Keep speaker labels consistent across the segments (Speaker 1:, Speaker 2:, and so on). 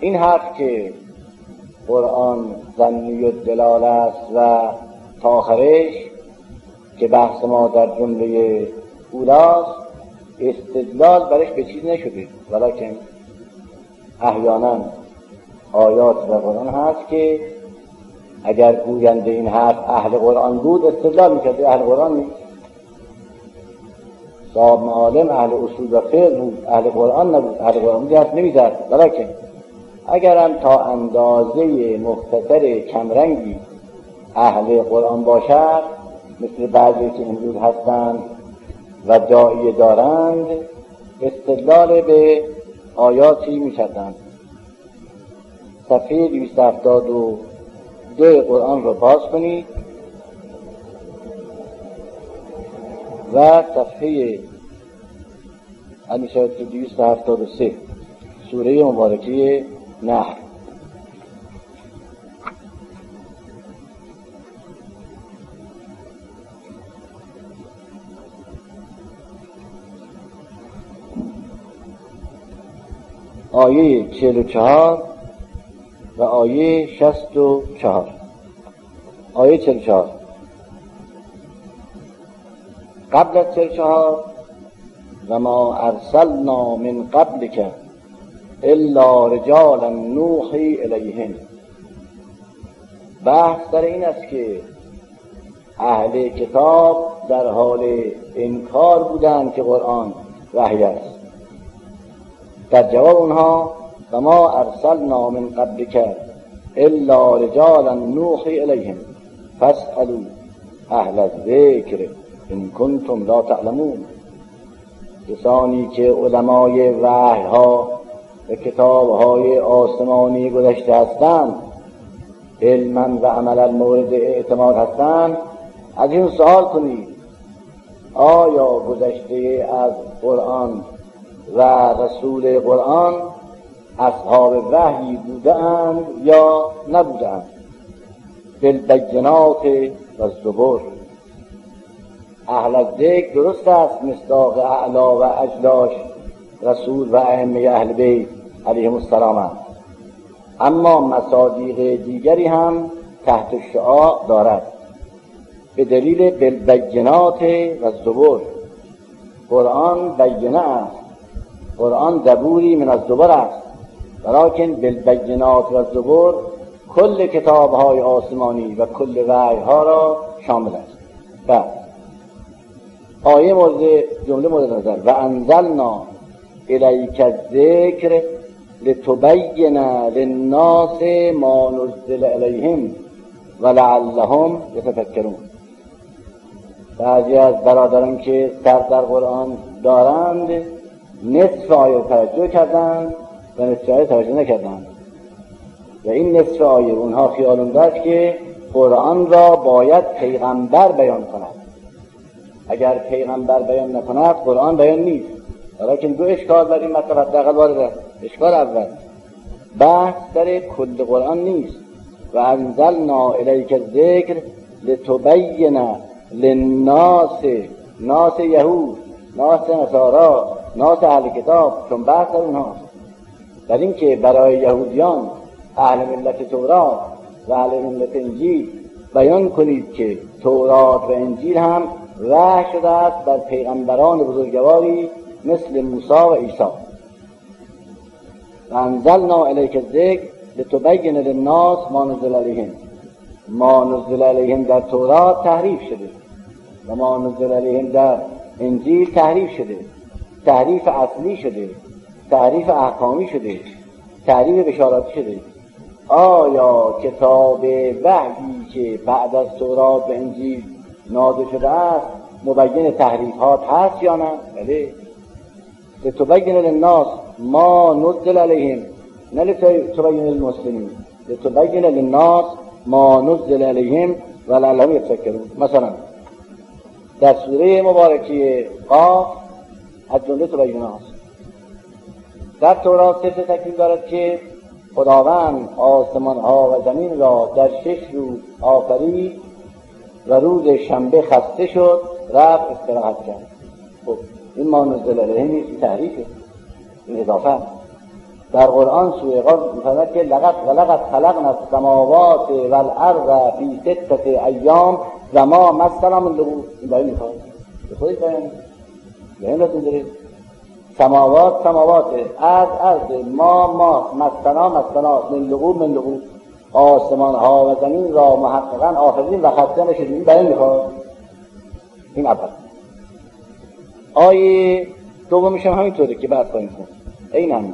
Speaker 1: این حرف که قرآن ظنی الدلاله است و تا آخرش که بحث ما در جمله اولاست، استدلال برش به چیز نشده، ولیکن احیانا آیات و قرآن هست که اگر گوینده این حرف اهل قرآن بود استدلال میکرده. اهل قرآن نیست، صاحب معالم اهل اصول و فقه بود، اهل قرآن نبود. اهل قرآن بود حرف نمیزد. ولیکن اگرم تا اندازه مختصر کمرنگی اهل قرآن باشد، مثل بعضی که امروز هستند و داعیه دارند، استدلال به آیاتی میکردند. صفحه 272 قرآن رو باز کنید و صفحه 273 سوره مبارکه نحل. آیه 44 و آیه 64. آیه 44 قبل از 44 و ما ارسلنا من قبلک الا رجالا نوحی الیهم. بحث در این است که اهل کتاب در حال انکار بودند که قرآن وحی است. در جواب اونها و ما ارسلنا من قبلک الا رجالا نوحی الیهم فاسألوا اهل الذکر ان کنتم لا تعلمون. کسانی که علمای وحی ها و کتاب های آسمانی گذشته هستند، علما و عملا مورد اعتماد هستند، از این سوال کنید آیا گذشته از قرآن و رسول قرآن اصحاب وحی بودند یا نبودند؟ بالبینات و الزبر. اهل الذکر درست است مصداق اعلا و اجلاش رسول و ائمه اهل بیت علیهم السلام است، اما مصادیق دیگری هم تحت الشعاع دارد به دلیل بالبینات و الزبر. قرآن بینه است، قرآن دبوری من الزبر است، ولکن بالبینات و الزبر کل کتاب‌های آسمانی و کل وحی‌ها را شامل است. و آیه جمله مورد نظر و انزلنا الیک الذکر لتبین للناس ما نزل الیهم ولعلهم یتفکرون. بعضی از برادران که سر در قرآن دارند نصف آیه توجه کردند و نصف آیه توجه نکردند و این نصف آیه اونها خیالون داشت که قرآن را باید پیغمبر بیان کند. اگر پیغمبر بیان نکند قرآن بیان نیست. ولیکن دو اشکال بر این مطلب حداقل وارد است. اشکال اول، بحث در کل قرآن نیست. و انزلنا الیک الذکر لتبین للناس، ناس یهود، ناس نصارا، ناس اهل کتاب، چون بحث در اونها در این که برای یهودیان اهل ملت تورات و اهل ملت انجیل بیان کنید که تورات و انجیل هم وحی شده است بر پیغمبران بزرگواری مثل موسی و عیسی. و انزلنا الیک الذکر لتبین للناس ما نزل الیهم. ما نزل الیهم در تورات تحریف شده و ما نزل الیهم در انجیل تحریف شده، تحریف اصلی شده، تحریف احکامی شده، تحریف بشاراتی شده. آیا کتاب وحی که بعد از تورات و انجیل نازل شده است مبین تحریفات هست یا نه؟ بله. لتبین للناس ما نزل علیهم، نه لتبین للمسلمین، لتبین للناس ما نزل علیهم ولعلهم یتفکرون. مثلا در سوره مبارکه قاف از جمله تبین است. در تورات سه تکلیف دارد که خداوند آسمان ها و زمین را در 6 روز آفرید و روز شنبه خسته شد رفت استراحت کرد. خب این ما نزل علیه نیست، تحریفه، این اضافه. در قرآن سوره قاف می‌فرماید که لقد خلقنا السماوات والارض فی 6 ایام و ما مسنا من لغوب. این باید میخواد به خودش بیان لازم دارید. سماوات ارض ما مسنا من لغوب آسمان ها و زمین را محققا آفرین و خسته نشدیم. این بیان میخواد. این اول. آیه دومش هم همینطوره که بعد خواهیم خوند. این همینه.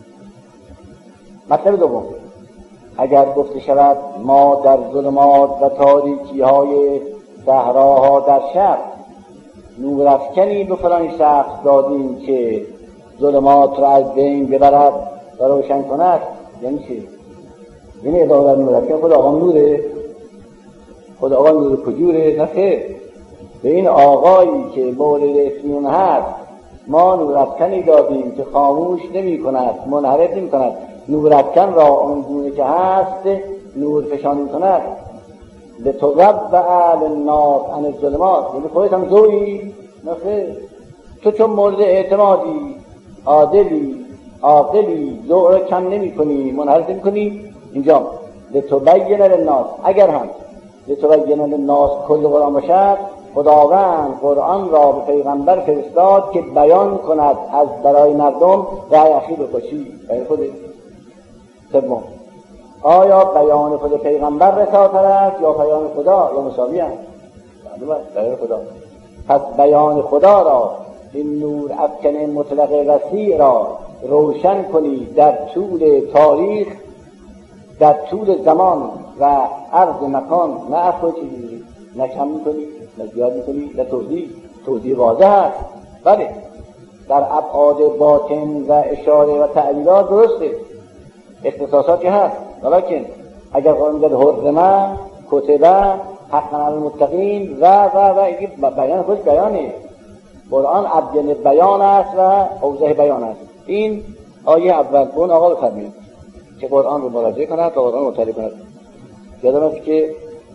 Speaker 1: مطلب دوم، اگر گفته شود ما در ظلمات و تاریکی های صحراها در شب نورافکنی به فلان شخص دادیم که ظلمات را از بین ببرد و روشن کند، یعنی چی؟ یعنی ادامه در نورافکن خود آقا نوره؟ خود آقا نور کجوره؟ نه خیر، به این آقایی که مورد افیون هست ما نورافکنی دادیم که خاموش نمی کند، منحرف نمی کند، نورافکن را اون گونه که هست نور فشانی کند. لتضبع للناس عن الظلمات، یعنی خودت هم زویی؟ نه خیر، تو چون مورد اعتمادی، عادلی، عاقلی، ذوق را کم نمی کنی، منحرف نمی کنی. اینجا لتبین للناس، اگر هم لتبین للناس کل قرآن باشد، خداوند قرآن را به پیغمبر فرستاد که بیان کند از برای مردم رأی اخیر و خوشی برای خودت. سوم، آیا بیان خود پیغمبر رساتر است یا بیان خدا یا مساوی است؟ بیان خدا. پس بیان خدا را، این نور افکن مطلق وسیع را روشن کنی در طول تاریخ، در طول زمان و عرض مکان، نه افکن چیزی، نه کم میکنی، نه زیاد میکنی، نه توضیح واضح است. بله در ابعاد باطن و اشاره و تعلیلات درسته، اختصاصاتی هست، ولیکن اگر قرآن میگه حرمه کتبه حقا علی المتقین و بیان خودش بیانه. قرآن ابین بیان است و اوضح بیان است. این آیه اول. اون آقا بفرمایید که قرآن رو مراجعه کند و قرآن مطالعه کند. یادم است که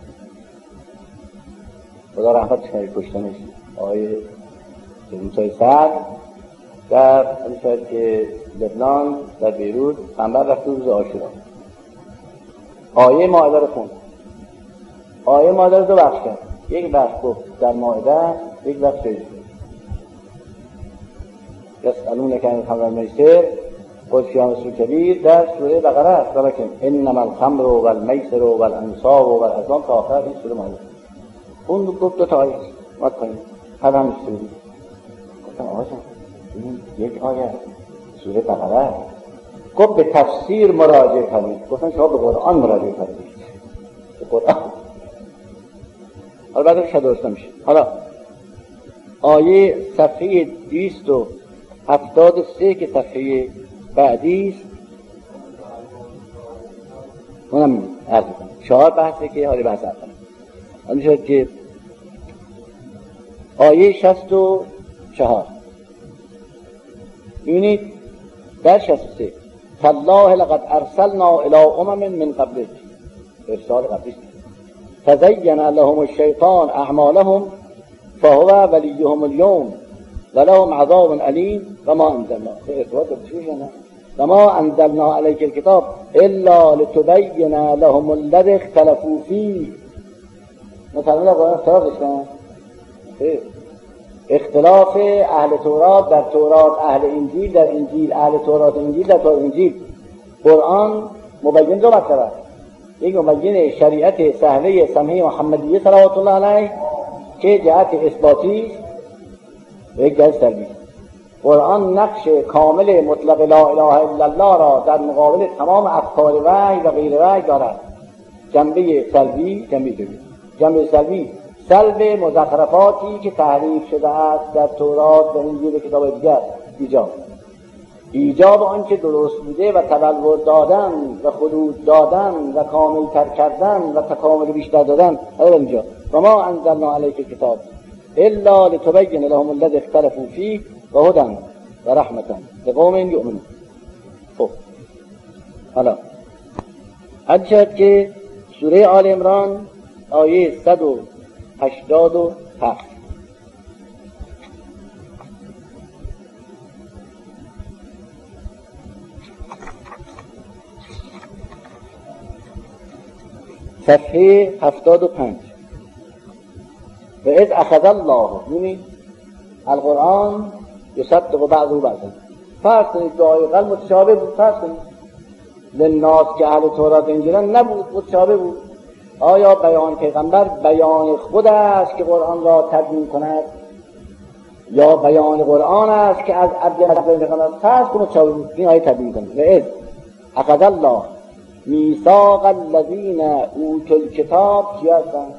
Speaker 1: خدا رحمت کنه کشتنش آیه موسی صدر در همین که لبنان در بیروت قنبر رفت روز عاشورا. آیه مائده رو خوند. آیه مائده رو دو بخش کرد. یک بخش گفت در مائده، یک بخش سجده. یسألونک عن الخمر والمیسر قل فیهما اسم کبیر در سوره بقره است، ولیکن انما الخمر والمیسر والانصاب والازلام تا آخر این سوره مائده. اون گفت دو تا آیه مات کنید هر هم سوره. گفتم آقا جان این یک آیه سوره بقره است. گفت به تفسیر مراجعه کنید. گفتم شما به قرآن مراجعه کنید. به قرآن. حالا بعدش درست میشه. حالا آیه صفحه 273 که صفحه بعدی است، اونم عرض کنم. 4 بحثه که حالی بحث اول. حالا شد که آیه 64 ببینید در 63 تالله لقد ارسلنا الی امم من قبلک، ارسال قبلی فزین لهم الشیطان اعمالهم فهو ولیهم اليوم ولهم عذاب علیم و ما انزلنا و ما انزلنا علیک الکتاب الا لتبین لهم الذی اختلفوا فیه. مثلا قرآن اختلاف داشتن، اختلاف اهل تورات در تورات، اهل انجیل در انجیل، اهل تورات انجیل در تورات انجیل. قرآن مبین دو مطلب است. یک مبین شریعت سهله سمحه محمدیه صلوات الله علیه که جهت اثباتی و یک جهت سلبی. قرآن نقش کامل مطلق لا اله الا الله را در مقابل تمام افکار وحی و غیر وحی دارد. جنبه سلبی، جنبه سلبی سلب مزخرفاتی که تحریف شده است در تورات و انجیل و کتاب دیگر. ایجاب آنچه درست بوده و تبلور دادن و خلود دادن و کامل تر کردن و تکامل بیشتر دادن. اینجا و ما انزلنا علیک الکتاب الا لتبین لهم الذی اختلفوا فیه و هدی و رحمة لقوم یؤمنون. خب حالا حد که سوره آل عمران آیه 187
Speaker 2: أعوذ
Speaker 1: صفحه 75. و اذ اخذ الله، ببینید القرآن یصدق بعضه بعضا. فرض کنید دعای قلب متشابه بود، فرض کنید للناس که اهل تورات انجیل نبود، متشابه بود. آیا بیان پیغمبر بیان خود است که قرآن را تدوین کند یا بیان قرآن است که از عبد پیغمبر فرض کنید متشابه بود، این آیه تدوین کند. و اذ اخذ الله میثاق الذین اوتوا الکتاب، کی هستند؟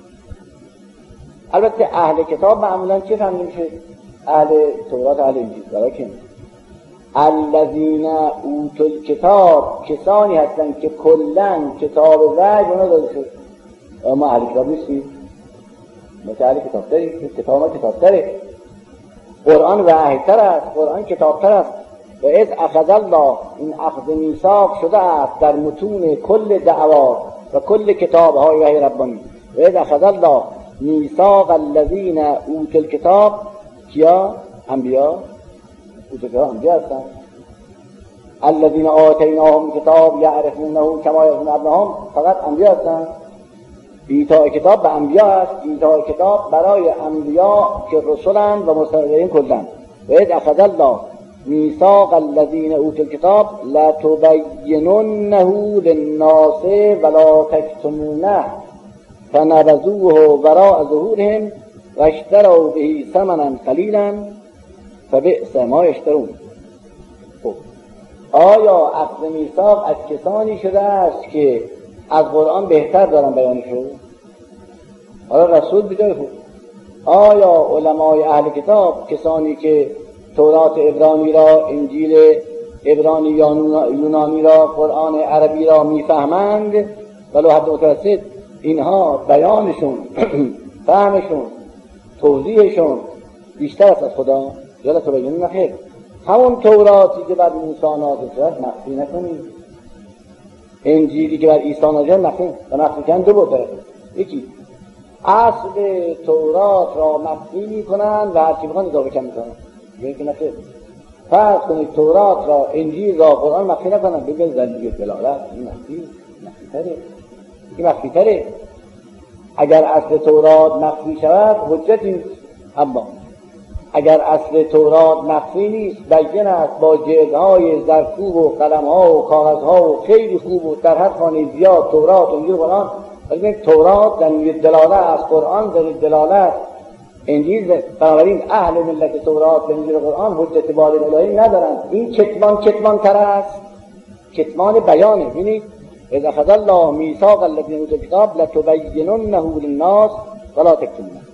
Speaker 1: البته اهل کتاب معمولا چه فهمیده میشه؟ اهل تورات، اهل انجیل. برای الذین اوتوا الکتاب کسانی هستند که کلا کتاب وحی اونا داده شد. ما اهل کتاب نیستیم، ما اهل کتاب داریم، کتاب ما کتاب داره، قرآن وحی تر است، قرآن کتاب تر است. و اذ اخذ الله، این اخذ میثاق شده است در متون کل دعوات و کل کتاب های وحی ربانی. و اذ اخذ الله میثاق الذین اوتوا الکتاب، کیا؟ انبیا. اوتوا انبیا هستند. الذین آتیناهم کتاب یعرفونه کما یعرفون ابناءهم، فقط انبیا هستند. ایتاء کتاب به انبیا است، ایتاء کتاب برای انبیا که رسولند و مستقیمین کلند. و اذ اخذ الله میثاق الذین اوتوا الکتاب لتبیننه للناس ولا تکتمونه فنبذوه وراء ظهورهم واشتروا به ثمنا قلیلا فبئس ما یشترون. آیا اخذ میثاق از کسانی شده است که از قرآن بهتر دارن بیانشو؟ آیا رسول بجای خود؟ آیا علمای اهل کتاب کسانی که تورات عبرانی را، انجیل عبرانی یا یونانی را، قرآن عربی را میفهمند ولو حد متوسط، اینها بیانشون فهمشون توضیحشون بیشتر است از خدا؟ یا تو بگیم نخیر، همون توراتی که بر موسی نازل شد مخفی نکنید، انجیلی که بر عیسی نازل شد مخفی کن. دو بود داره، یکی اصل تورات را مخفی میکنن و هرچی بخوان اضافه کم میکنن. یکی نخیر، فرض کنید تورات را، انجیل را، قرآن مخفی نکنن، بگن زندگی دلالت این مخفی تره. اگر اصل تورات مخفی شود حجتی نیست، اما اگر اصل تورات مخفی نیست، بین است با جلدهای زرکوب و قلمها و کاغذها و خیلی خوب و در هر خانه زیاد تورات و انجیل قرآن، ولی تورات در دلالت از قرآن در دلالت انجیل، بنابراین اهل ملت تورات و انجیل قرآن حجت بالغ الهی ندارند. این کتمان تر است، کتمان بیانه. ببینید اذا اخذ الله میثاق الذین اوتوا الکتاب لتبیننه للناس ولا تکتمونه.